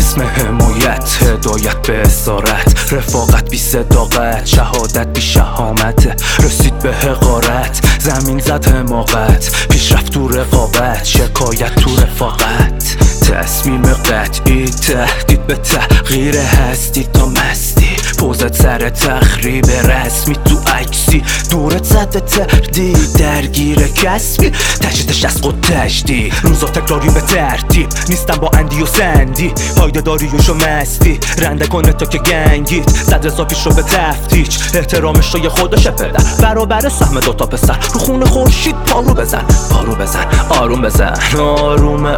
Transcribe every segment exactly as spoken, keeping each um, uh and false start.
اسم حمایت، هدایت به اسارت، رفاقت بی صداقت، شهادت بی شهامت، رسید به حقارت، زمین زد حماقت، پیشرفت تو رقابت، شکایت تو رفاقت، تصمیم قطعی، تهدید به تغییر هستی تا مستی، پوزت سر تخریب رسمی تو عکسی، دورت زده تردید درگیر کسبی، تجدیدش از خود تجدید، روزا تکراری به ترتیب، نیستم با اندی و سندی، پایده داریوش و مستی، رنده کنه تا که گنگید، صد رضا پیش رو به تفتیش، احترامش رو یه خودشه پدر، برابر سهم دوتا پسر، رو خون خورشید پارو بزن، پارو بزن، آروم بزن، آروم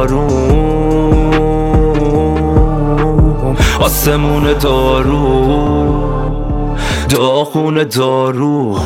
آروم، آسمون دارو، داغون دارو،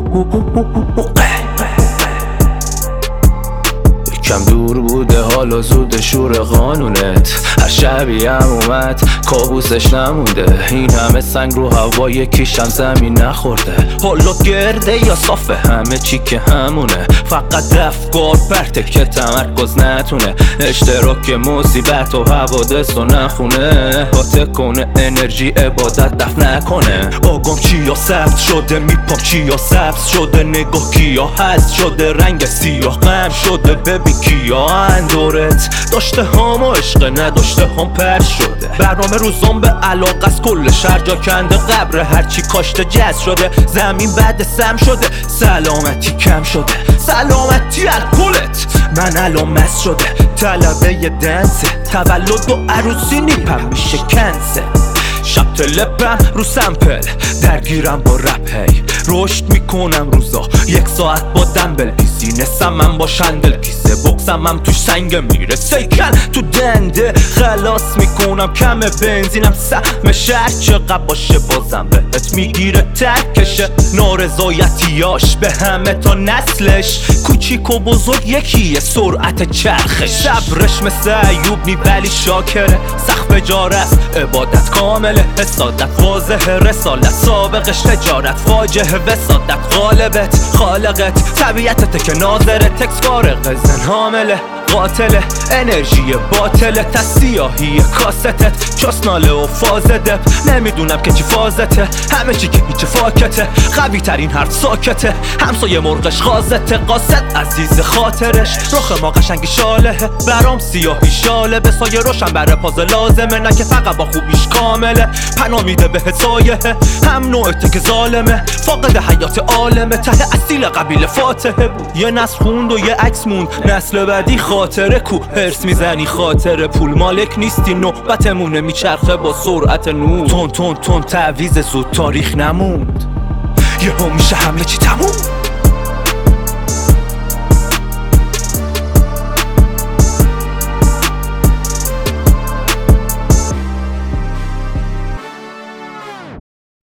کم دور بوده حالا زود شور قانونت، هر شبی هم اومد کابوسش نمونده، این همه سنگ رو هوا یکیشم زمین نخورده، حالا گرده یا صافه همه چی که همونه، فقط افکار پرته که تمرکز نتونه، اشتراک مصیبت و حوادث و نخونه، حاطه کنه انرژی عبادت دفع نکنه، آگام چیا ثبت شده، میپام چیا سبز شده، نگاه کیا هست شده، رنگ سیاه غم شده، ببین کیا اندورت داشته هم و عشق نداشته هم پر شده، برنامه روزان به علاقه از کل شهر جا کنده، قبر هرچی کاشته جز شده، زمین بعد سم شده، سلامتی کم شده، سلامتی الکلت من الان مست شده، طلبه ی دنسه، تولد و عروسی نیپم میشه کنسه، شب تلپم رو سمپل درگیرم با رپ، هی رشد میکنم روزا یک ساعت با دنبل، بیزینسم من با شندل، کیسه بکسم هم توش سنگ میره، سیکل تو دنده خلاص میکنم، کم بنزینم سهم شهر چقدر باشه بازم بهت میگیره ترکشه، نارضایتیاش به همه تا نسلش، کوچیک و بزرگ یکیه سرعت چرخش، صبرش مثل ایوب نی ولی شاکره، سخت بجار است عبادت کامله، حسادت واضحه، رسالت سابقش تجارت، فاجعه وسادت غالبت خالقت، طبیعتت که ناظره، تکس فارغ زن حامله، قاتله، انرژی باطله، تا سیاهی کاستت، چسناله و فاز دپ، نمیدونم که چی فازته، همه چی که هیچ فاکته، قوی ترین حرف ساکته، همسایه مرغش غازته، قاصد عزیز خاطرش، رخ ما قشنگی شالهه، برام سیاهی شاله، به سایه روشن بره پاز لازمه، نه که فقط با خوبیش کامله، پناه میده به سایه، هم نوعته که ظالمه، فاقد حیات عالمه، ته اصیل قبیل فاتحه بود، یه نسل خوند و یه عکس موند، نسل بعدی خاطره کو، هرس میزنی خاطره، پول مالک نیستی، نوبتمونه میچرخه با سرعت نور، تون تون تون تعویض زود، تاریخ نموند، یهو میشه حمله چی تموم.